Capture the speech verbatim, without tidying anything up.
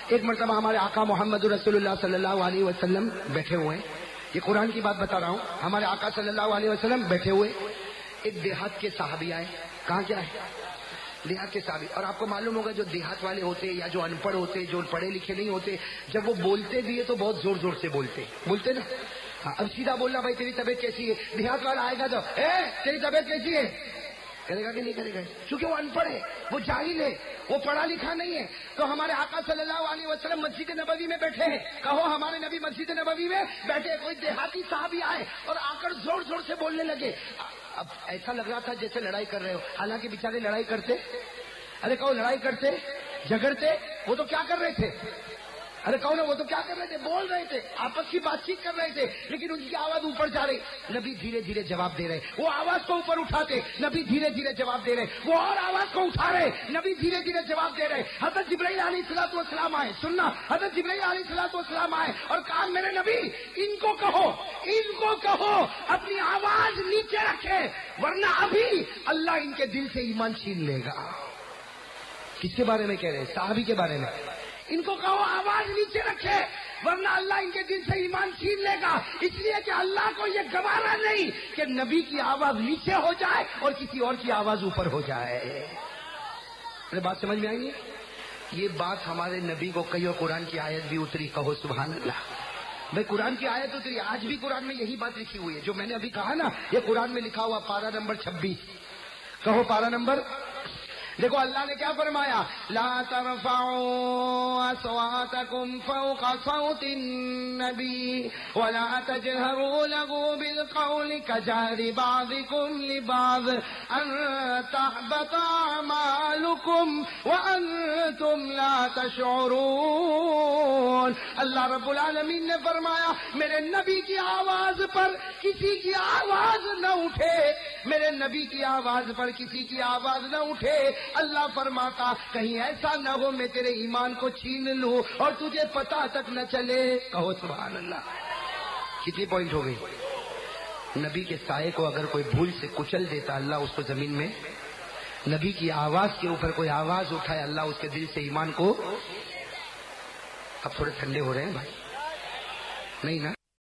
ایک مرتبہ ہمارے آقا محمد رسول اللہ صلی اللہ علیہ وسلم بیٹھے ہوئے، یہ قرآن کی بات بتا رہا ہوں، ہمارے آقا صلی اللہ علیہ وسلم بیٹھے ہوئے، ایک دیہات کے صحابی آئے. کہاں کیا ہے؟ دیہات کے صحابی. اور آپ کو معلوم ہوگا جو دیہات والے ہوتے یا جو ان پڑھ ہوتے، جو پڑھے لکھے نہیں ہوتے، جب وہ بولتے بھی ہے تو بہت زور زور سے بولتے بولتے نا. ہاں، اب سیدھا بولنا بھائی تیری طبیعت کیسی ہے، دیہات والا آئے گا تو اے تیری طبیعت کیسی ہے کرے گا کہ نہیں کرے گا؟ کیونکہ وہ ان پڑھ ہے، وہ جاہل ہے، وہ پڑھا لکھا نہیں ہے. تو ہمارے آقا صلی اللہ علیہ وسلم مسجد نبوی میں بیٹھے ہیں. کہو ہمارے نبی مسجد نبوی میں بیٹھے، کوئی دیہاتی صحابی آئے اور آ کر زور زور سے بولنے لگے. اب ایسا لگ رہا تھا جیسے لڑائی کر رہے ہو، حالانکہ بیچارے لڑائی کرتے. ارے کہو لڑائی کرتے، جھگڑتے، وہ تو کیا کر رہے تھے؟ ارے کہو نا، وہ تو کیا کر رہے تھے؟ بول رہے تھے، آپس کی بات چیت کر رہے تھے، لیکن ان کی آواز اوپر جا رہی. نبی دھیرے دھیرے جواب دے رہے، وہ آواز کو اوپر اٹھاتے، نبی دھیرے دھیرے جواب دے رہے، وہ اور آواز کو اٹھا رہے، نبی دھیرے دھیرے جواب دے رہے. حضرت جبرائیل علیہ الصلوۃ والسلام آئے. سننا، حضرت جبرائیل علیہ الصلوۃ والسلام آئے اور کہا میرے نبی ان کو کہو، ان کو کہو اپنی آواز نیچے رکھے، ورنہ ابھی اللہ ان کے دل سے ایمان چھین لے گا. کس کے بارے میں کہہ رہے ہیں؟ صحابی کے بارے میں. ان کو کہو آواز نیچے رکھے، ورنہ اللہ ان کے دل سے ایمان چھین لے گا. اس لیے کہ اللہ کو یہ گوارا نہیں کہ نبی کی آواز نیچے ہو جائے اور کسی اور کی آواز اوپر ہو جائے. میرے بات سمجھ میں آئی ہے؟ یہ بات ہمارے نبی کو کئی اور قرآن کی آیت بھی اتری. کہو سبحان اللہ. بھائی قرآن کی آیت اتری، آج بھی قرآن میں یہی بات لکھی ہوئی ہے جو میں نے ابھی کہا نا. یہ قرآن میں لکھا ہوا پارہ نمبر چھبیس. کہو پارہ نمبر. دیکھو اللہ نے کیا فرمایا، لا ترفعوا اصواتكم فوق صوت النبي ولا تجهروا له بالقول كجهر بعضكم لبعض ان تحبط اعمالكم وانتم لا تشعرون. اللہ رب العالمین نے فرمایا میرے نبی کی آواز پر کسی کی آواز نہ اٹھے، میرے نبی کی آواز پر کسی کی آواز نہ اٹھے. اللہ فرماتا کہیں ایسا نہ ہو میں تیرے ایمان کو چھین لوں اور تجھے پتہ تک نہ چلے. کہو سبحان اللہ. کتنی پوائنٹ ہو گئی؟ نبی کے سائے کو اگر کوئی بھول سے کچل دیتا اللہ اس کو زمین میں، نبی کی آواز کے اوپر کوئی آواز اٹھائے اللہ اس کے دل سے ایمان کو. اب تھوڑے ٹھنڈے ہو رہے ہیں بھائی؟ نہیں نا؟